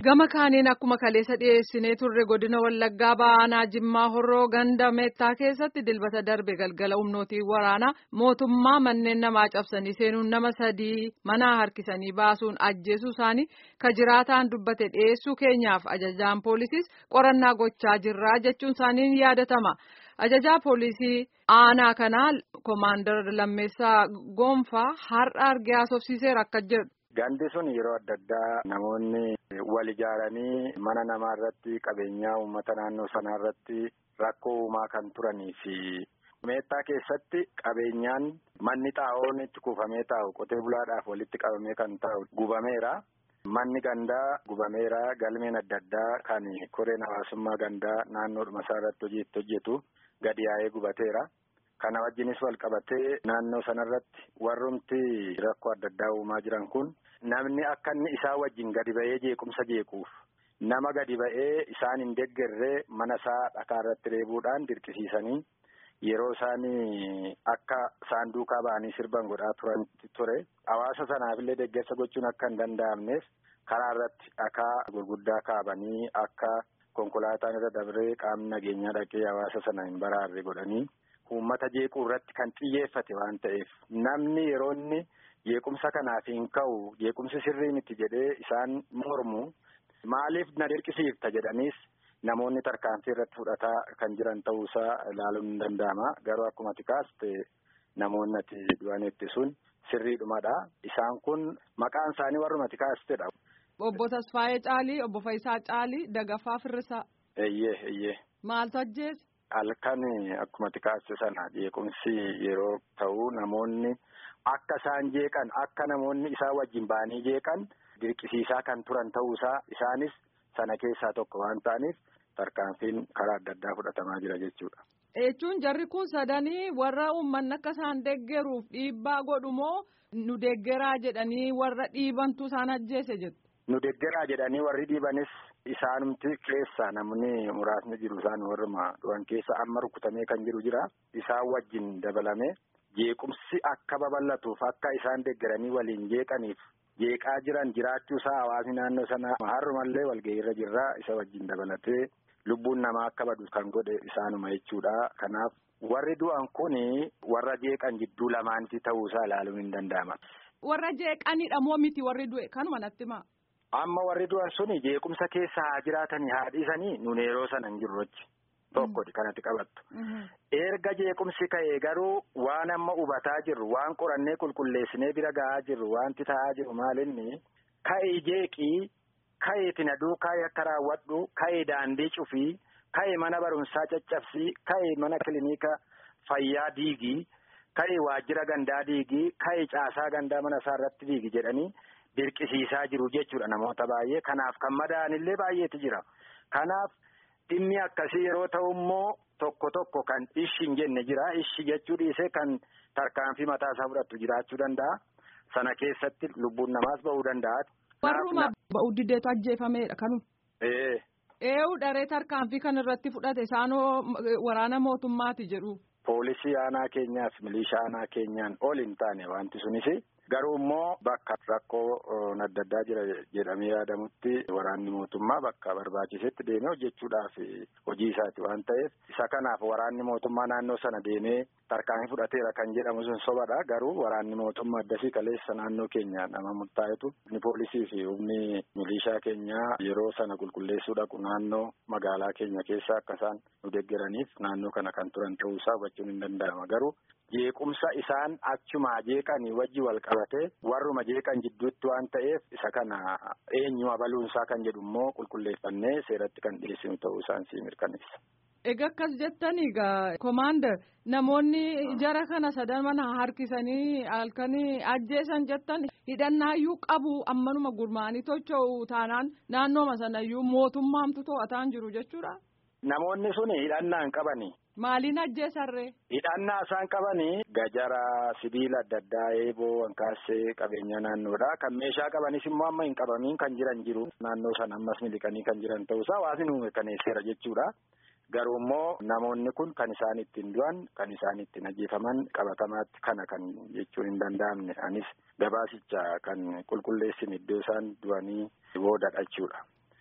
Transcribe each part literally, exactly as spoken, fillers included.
Gama kaaniin akkuma kaleessa dhiyeessinee turre godina Wallaggaa Baanaa Jimmaa Horroo ganda Meettaa keessatti dilbata darbe galgala humnootii waraanaa mootummaa manneen namaa cabsanii seenuun nama sadii manaa harkisanii baasuun ajjeesuu isaanii ka jiraataan dubbate dhiyeessuu keenyaaf ajajaan poolisiis qorannaa gochaa jirraa jechuun isaaniin yaadatama. Ajajaa poolisii aanaa kanaa Koomaandar Lammeessaa Goonfaa har'a argee haasofsiiseera akka jedhu. Gandi sun yeroo adda addaa namoonni wal ijaaranii mana namaa irratti qabeenyaa uummata naannoo sanaa irratti rakkoo uumaa kan turanii fi Meettaa keessatti qabeenyaan manni xaa'oon itti kuufamee taa'u qotee bulaadhaaf walitti qabamee kan taa'u gubameera. Manni gandaa gubameera. Galmeen adda addaa kan koreen hawaasummaa gandaa naannoodhuma isaa irratti hojii itti hojjetu gadi yaa'ee gubateera. Kana wajjinis wal qabatee naannoo sanarratti warrumti rakkoo adda addaa uumaa jiran kun namni akka inni isaa wajjin gadi ba'ee jeequmsa jeequuf nama gadi ba'ee isaan hin deeggarree mana isaa dhakaa irratti reebuudhaan dirqisiisanii yeroo isaan akka isaan duukaa ba'anii sirban godhaa turan ture. Hawaasa sanaafillee deeggarsa gochuun akka hin danda'amneef karaa irratti dhakaa gurguddaa kaabanii akka konkolaataan irra dabree qaamni nageenyaa dhaqee hawaasa sana hin baraarre godhanii. Uummata jeequu irratti kan xiyyeeffate waan ta'eef namni yeroo inni jeequmsa kanaaf hin ka'u jeequmsi sirrii miti jedhee isaan mormu maaliif na dirqisiifta jedhaniis namoonni tarkaanfii irratti fudhataa kan jiran ta'uusaa ilaaluun hin danda'ama. Garuu akkuma ati kaaste namoonni ati du'an ittisuun sirriidhumadha. Isaan kun maqaan isaanii warruma ati kaastedha. Obbo Tasfaayee Caalii, Obbo Faayisaa Caalii, Dagafaa Firrisaa. Eeyyee eeyyee. Maaltu ajjeese? Halkan akkuma ati kaaste sana jeequmsi yeroo ta'u namoonni akka isaan jeeqan akka namoonni isaa wajjin ba'anii jeeqan dirqisiisaa kan turan ta'uusaa isaanis sana keessaa tokko waan ta'aniif tarkaanfiin karaa adda addaa fudhatamaa jira jechuudha. Jechuun jarri kun sadanii warra uummanni akka isaan deeggaruuf dhiibbaa godhu moo nu deeggaraa jedhanii warra dhiibantu isaan ajjeese jettu? Nu deeggaraa jedhanii warri dhiibanis isaanumti keessa namni muraasni jiru isaan warruma dhuwan keessa amma rukutamee kan jiru jira. Isaan wajjin dabalame jeequmsi akka babal'atuuf akka isaan deeggaranii waliin jeeqaniif jeeqaa jiran jiraachuu isaa hawaasni naannoo sanaa har'umallee walgahiirra jirra isa wajjin dabalatee lubbuun namaa akka badu kan godhe isaanuma jechuudha. Kanaaf warri du'an kuni warra jeeqan jidduu lamaanitti ta'uusaa ilaaluun hin danda'ama. Warra jeeqanidha moo miti warri du'e kanuma natti himaa? Amma warri du'an suni jeequmsa keessa haa jiraatanii haa dhiisanii nuun yeroo sana hin jirrochi tokkodha kanatti qabattu. Erga jeequmsi ka'ee garuu waan amma hubataa jirru waan qorannee qulqulleessinee bira gahaa jirru wanti ta'aa jiru maalinni ka'ee jeeqii ka'ee tinaduu ka'ee akka raawwadhu ka'ee daandii cufii ka'ee mana barumsaa caccabsii ka'ee mana kilinika fayyaa diigii ka'ee waajjira gandaa diigii ka'ee caasaa gandaa mana isaa irratti diigi jedhanii. Dirqisiisaa jiru jechuudha namoota baay'ee. Kanaaf kan madaa'anillee baay'eetu jira. Kanaaf dhimmi akkasii yeroo ta'u immoo tokko tokko kan ishi hin jenne jira. Ishi jechuu dhiisee kan tarkaanfii mataa isaa fudhatu jiraachuu danda'a. Sana keessatti lubbuun namaas ba'uu danda'a. Warruma ba'uu diddeetu ajjeefameedha kanu. Ee. Eewu daree tarkaanfii kan irratti fudhate isaanoo waraana mootummaati jedhu. Poolisii aanaa keenyaaf milishaa aanaa keenyaan ol hin taane wanti sunis. Garuu immoo bakka rakkoo adda addaa jira jedhamee yaadamutti waraanni mootummaa bakka barbaachisetti deemee hojjechuudhaaf hojii isaati waan ta'eef isa kanaaf waraanni mootummaa naannoo sana deemee tarkaanfii fudhateera kan jedhamu sun sobadha. Garuu waraanni mootummaa addasii kaleessa naannoo keenya nama murtaa'etu humni poolisii fi humni milishaa keenyaa yeroo sana qulqulleessuu dhaqu naannoo magaalaa keenya keessa akka isaan nu deeggaraniif naannoo kana kan turan ta'uusaa hubachuun hin danda'ama. Garuu jeequmsa isaan achuma jeeqanii wajji wal qabatee warruma jeeqan jidduutti waan ta'eef isa kana eenyu abaluunsaa kan jedhu immoo qulqulleeffannee seeratti kan dhiyeessinu ta'uu isaan sii mirkaneessa. Egaa akkas jettanii egaa Koomaandar namoonni jara kana sadan mana harkisanii halkanii ajjeesan jettan hidhannaayyuu qabu ammanuma gurmaanii tocho'u taanaan naannooma sanayyuu mootummaamtu to'ataan jiru jechuudha. Namoonni sun hidhannaa hin qabani. Maaliin ajjeesarree? Hidhannaa isaan qabanii gajara sibiila adda addaa eeboo wankaassee qabeenya naannoodha. Kan meeshaa qabanis immoo amma hin qabamiin kan jiran jiru. Naannoo sana ammas miliqanii kan jiran ta'uusaa hawaasni nu mirkaneesseera jechuudha. Garuu immoo namoonni kun kan isaan ittiin du'an kan isaan ittiin ajjeefaman qabatamaatti kana kan jechuun hin danda'amne. Anis gabaasicha kan qulqulleessin iddoo isaan du'anii boodadha jechuudha.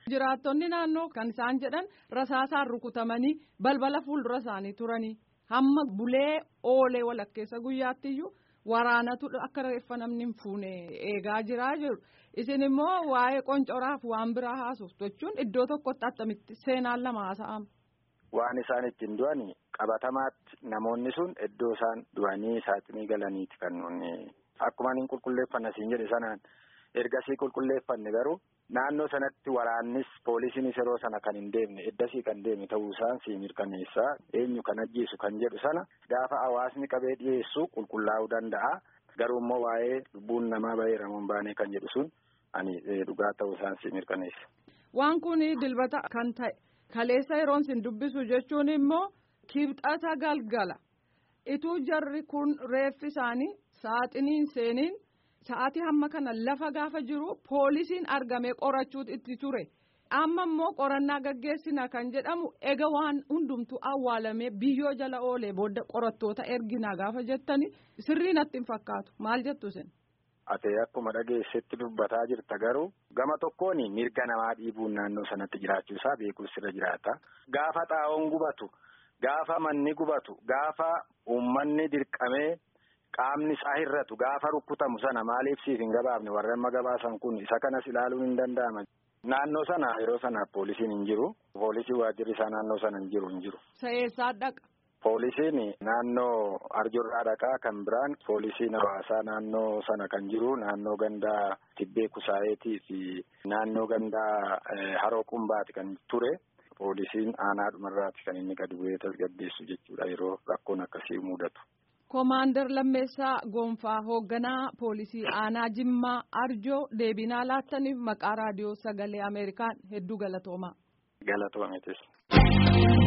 Jiraattonni naannoo kan isaan jedhan rasaasaan rukutamanii balbala fuuldura isaanii turanii hamma bulee oolee walakkeessa guyyaattiyyuu waraanatu akka reeffa namni hin fuune eegaa jiraa jiru. Isin immoo waa'ee qoncoraaf waan biraa haasoftu jechuun iddoo tokkotti attamitti seenaan lama haasa'ama. Waan isaan ittiin du'anii qabatamaatti namoonni sun iddoo isaan du'anii saaxinii galaniiti kan nuuni akkuma niin qulqulleeffanna siin jedhe sanaan ergasii qulqulleeffanne garuu naannoo sanatti waraannis poolisiinis yeroo sana kan hin deemne eddasii kan deeme ta'uu isaan sii mirkaneessaa eenyu kan ajjeesu kan jedhu sana gaafa hawaasni qabee dhiyeessu qulqullaa'uu danda'a garuu immoo waa'ee lubbuun namaa baheera moo hin baane kan jedhu sun ani dhugaa ta'uu isaan sii mirkaneessa. Waan kun dilbata kan ta'e. Kaleessa yeroon sin dubbisu jechuun immoo kibxata galgala ituu jarri kun reeffi isaanii saaxiniin seeniin sa'aatii hamma kana lafa gaafa jiru poolisiin argamee qorachuutu itti ture amma immoo qorannaa gaggeessina kan jedhamu ega waan hundumtu awwaalamee biyyoo jala oolee booda qorattoota erginaa gaafa jettani sirrii natti hin fakkaatu maal jettu isin. Atee akkuma dhageessetti dubbataa jirta garuu gama tokkoon mirga namaa dhiibuun naannoo sanatti jiraachuu isaa beekuus irra jiraata. Gaafa xaa'oon gubatu, gaafa manni gubatu, gaafa uummanni dirqamee qaamni isaa hir'atu, gaafa rukkutamu sana maaliif siif hin gabaafne warra amma gabaasan kun isa kanas ilaaluun hin danda'ama. Naannoo sana yeroo sana poolisiin hin jiru. Poolisii waajjirri isaa naannoo sana hin jiru hin jiru. Sa'eessaa dhaqa. Poolisiin naannoo Arjorraa dhaqaa kan biraan poolisiin hawaasaa naannoo sana kan jiru naannoo gandaa Tibbee Kusaayeetii fi naannoo gandaa Haroo Qumbaati kan ture poolisiin aanaadhumarraati kan inni gadi bu'ee tasgabbeessu jechuudha yeroo rakkoon akkasii mudatu. Koomaandar Lammeessaa Gonfaa hoogganaa poolisii aanaa Jimmaa Arjoo deebinaa laattaniif maqaa raadiyoo sagalee Ameerikaan hedduu galatoomaa. Galatoomeetis.